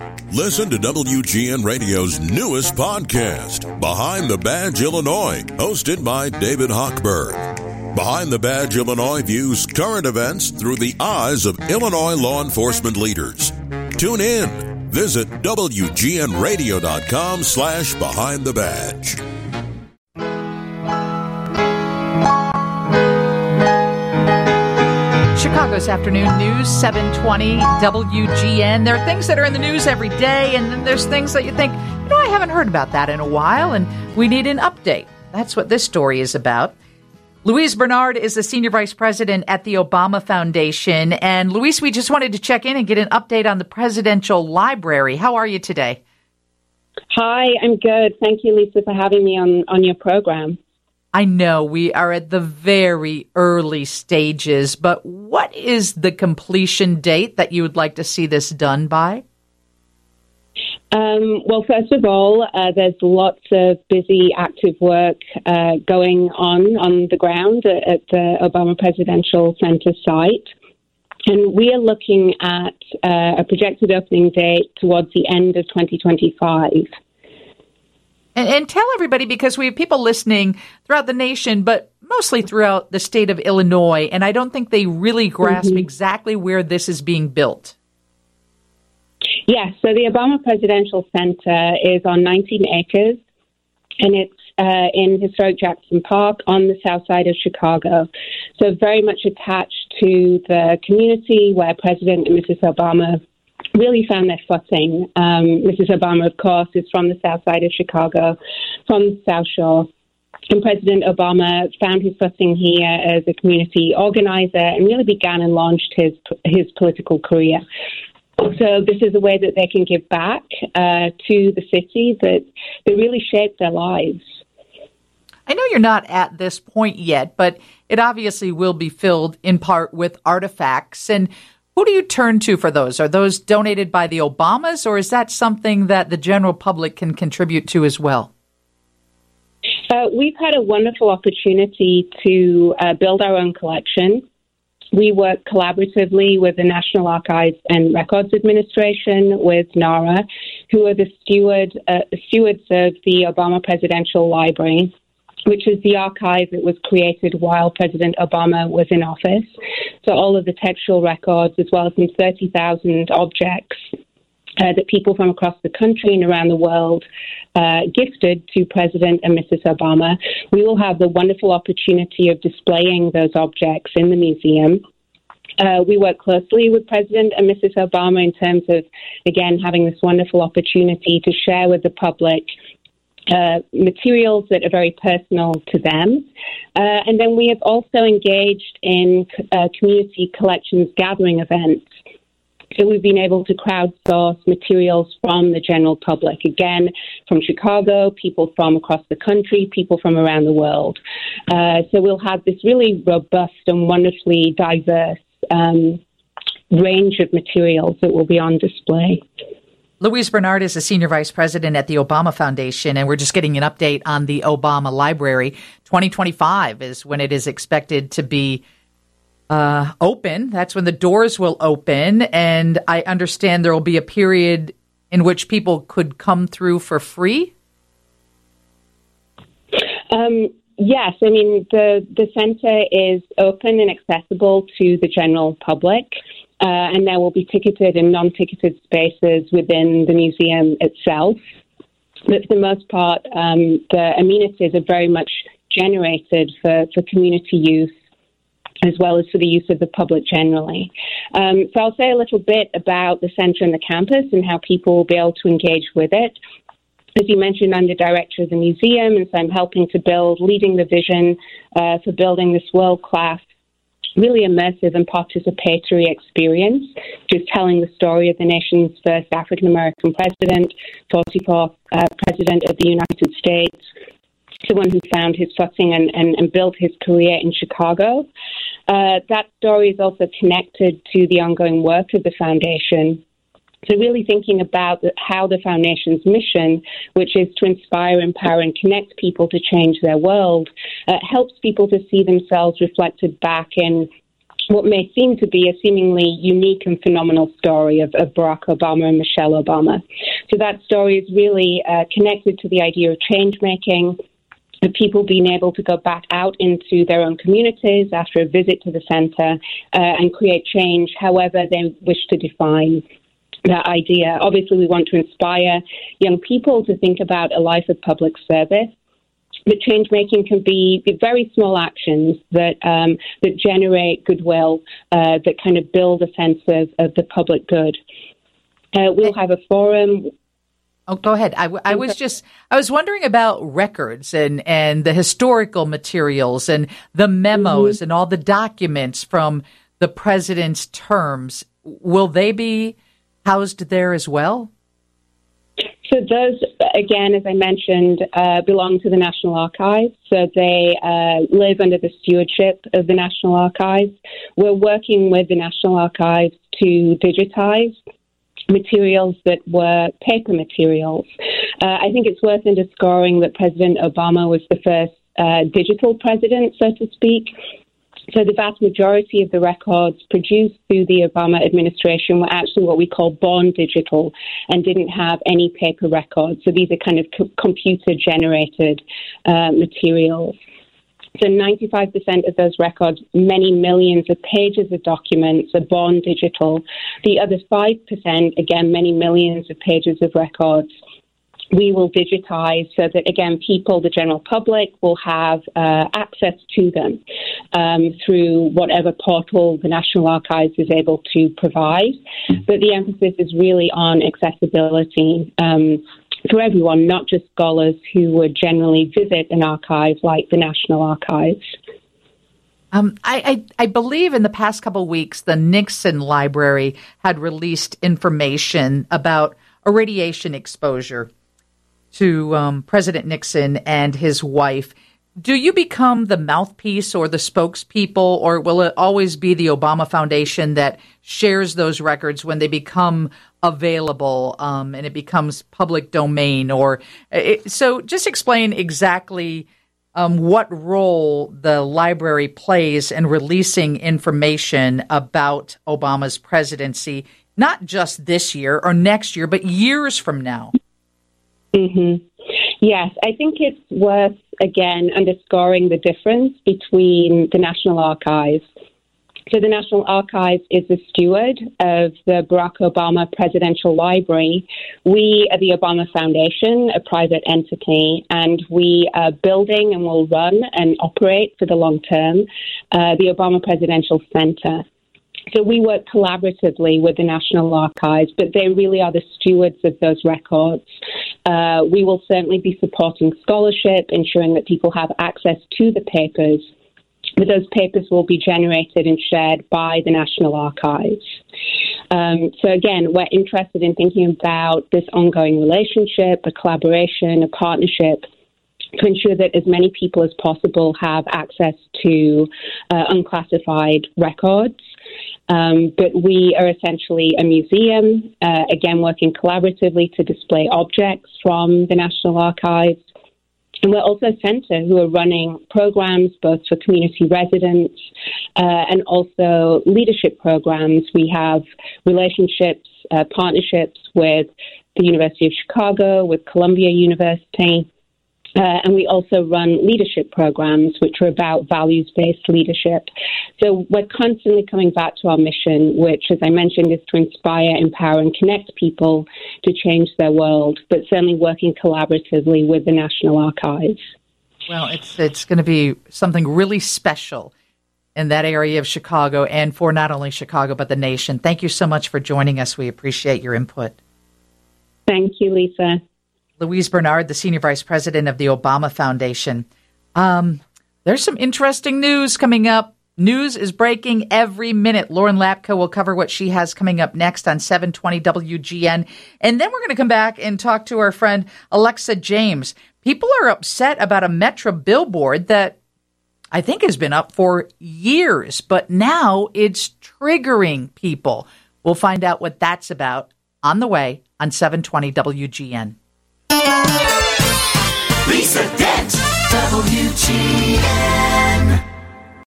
Listen to WGN Radio's newest podcast, Behind the Badge Illinois, hosted by David Hochberg. Behind the Badge Illinois views current events through the eyes of Illinois law enforcement leaders. Tune in. Visit WGNRadio.com/Behind the Badge. Chicago's afternoon news, 720 WGN. There are things that are in the news every day, and then there's things that you think, I haven't heard about that in a while, and we need an update. That's what this story is about. Louise Bernard is the Senior Vice President at the Obama Foundation. And Louise, we just wanted to check in and get an update on the Presidential Library. How are you today? Hi, I'm good. Thank you, Lisa, for having me on your program. I know we are at the very early stages, but what is the completion date that you would like to see this done by? Well, first of all, there's lots of busy, active work going on the ground at the Obama Presidential Center site. And we are looking at a projected opening date towards the end of 2025. And tell everybody, because we have people listening throughout the nation, but mostly throughout the state of Illinois, and I don't think they really grasp exactly where this is being built. Yes, so the Obama Presidential Center is on 19 acres, and it's in historic Jackson Park on the south side of Chicago. So very much attached to the community where President and Mrs. Obama really found their footing. Mrs. Obama, of course, is from the south side of Chicago, from the South Shore. And President Obama found his footing here as a community organizer and really began and launched his political career. So this is a way that they can give back to the city that really shaped their lives. I know you're not at this point yet, but it obviously will be filled in part with artifacts. And who do you turn to for those? Are those donated by the Obamas, or is that something that the general public can contribute to as well? We've had a wonderful opportunity to build our own collection. We work collaboratively with the National Archives and Records Administration, with NARA, who are the stewards of the Obama Presidential Library, which is the archive that was created while President Obama was in office. So all of the textual records, as well as some 30,000 objects that people from across the country and around the world gifted to President and Mrs. Obama. We will have the wonderful opportunity of displaying those objects in the museum. We work closely with President and Mrs. Obama in terms of, again, having this wonderful opportunity to share with the public materials that are very personal to them. And then we have also engaged in community collections gathering events. So we've been able to crowdsource materials from the general public, again, from Chicago, people from across the country, people from around the world. So we'll have this really robust and wonderfully diverse range of materials that will be on display. Louise Bernard is the Senior Vice President at the Obama Foundation, and we're just getting an update on the Obama Library. 2025 is when it is expected to be open. That's when the doors will open, and I understand there will be a period in which people could come through for free? Yes, I mean, the center is open and accessible to the general public. And there will be ticketed and non-ticketed spaces within the museum itself. But for the most part, the amenities are very much generated for community use, as well as for the use of the public generally. So I'll say a little bit about the center and the campus and how people will be able to engage with it. As you mentioned, I'm the director of the museum, and so I'm helping to leading the vision for building this world-class, really immersive and participatory experience, just telling the story of the nation's first African-American president, 44th president of the United States, someone who found his footing and built his career in Chicago. That story is also connected to the ongoing work of the foundation. So really thinking about how the foundation's mission, which is to inspire, empower, and connect people to change their world, helps people to see themselves reflected back in what may seem to be a seemingly unique and phenomenal story of Barack Obama and Michelle Obama. So that story is really connected to the idea of change-making, of people being able to go back out into their own communities after a visit to the center and create change however they wish to define that idea. Obviously, we want to inspire young people to think about a life of public service. But change making can be very small actions that generate goodwill, that kind of build a sense of the public good. We'll have a forum. Oh, go ahead. I was wondering about records and the historical materials and the memos and all the documents from the president's terms. Will they be housed there as well? So those, again, as I mentioned, belong to the National Archives. So they live under the stewardship of the National Archives. We're working with the National Archives to digitize materials that were paper materials. I think it's worth underscoring that President Obama was the first digital president, so to speak. So the vast majority of the records produced through the Obama administration were actually what we call born digital and didn't have any paper records. So these are kind of computer-generated materials. So 95% of those records, many millions of pages of documents, are born digital. The other 5%, again, many millions of pages of records, we will digitize so that, again, people, the general public, will have access to them through whatever portal the National Archives is able to provide. But the emphasis is really on accessibility for everyone, not just scholars who would generally visit an archive like the National Archives. I believe in the past couple of weeks, the Nixon Library had released information about irradiation exposure to President Nixon and his wife. Do you become the mouthpiece or the spokespeople, or will it always be the Obama Foundation that shares those records when they become available and it becomes public domain? So just explain exactly what role the library plays in releasing information about Obama's presidency, not just this year or next year, but years from now. Mm-hmm. Yes, I think it's worth, again, underscoring the difference between the National Archives. So the National Archives is the steward of the Barack Obama Presidential Library. We are the Obama Foundation, a private entity, and we are building and will run and operate for the long term the Obama Presidential Center. So we work collaboratively with the National Archives, but they really are the stewards of those records. We will certainly be supporting scholarship, ensuring that people have access to the papers, but those papers will be generated and shared by the National Archives. So again, we're interested in thinking about this ongoing relationship, a collaboration, a partnership, to ensure that as many people as possible have access to unclassified records. But we are essentially a museum, again, working collaboratively to display objects from the National Archives. And we're also a center who are running programs both for community residents and also leadership programs. We have relationships, partnerships with the University of Chicago, with Columbia University. And we also run leadership programs, which are about values-based leadership. So we're constantly coming back to our mission, which, as I mentioned, is to inspire, empower, and connect people to change their world, but certainly working collaboratively with the National Archives. Well, it's going to be something really special in that area of Chicago and for not only Chicago, but the nation. Thank you so much for joining us. We appreciate your input. Thank you, Lisa. Louise Bernard, the Senior Vice President of the Obama Foundation. There's some interesting news coming up. News is breaking every minute. Lauren Lapka will cover what she has coming up next on 720 WGN. And then we're going to come back and talk to our friend Alexa James. People are upset about a Metro billboard that I think has been up for years, but now it's triggering people. We'll find out what that's about on the way on 720 WGN. Lisa Dent, WGN.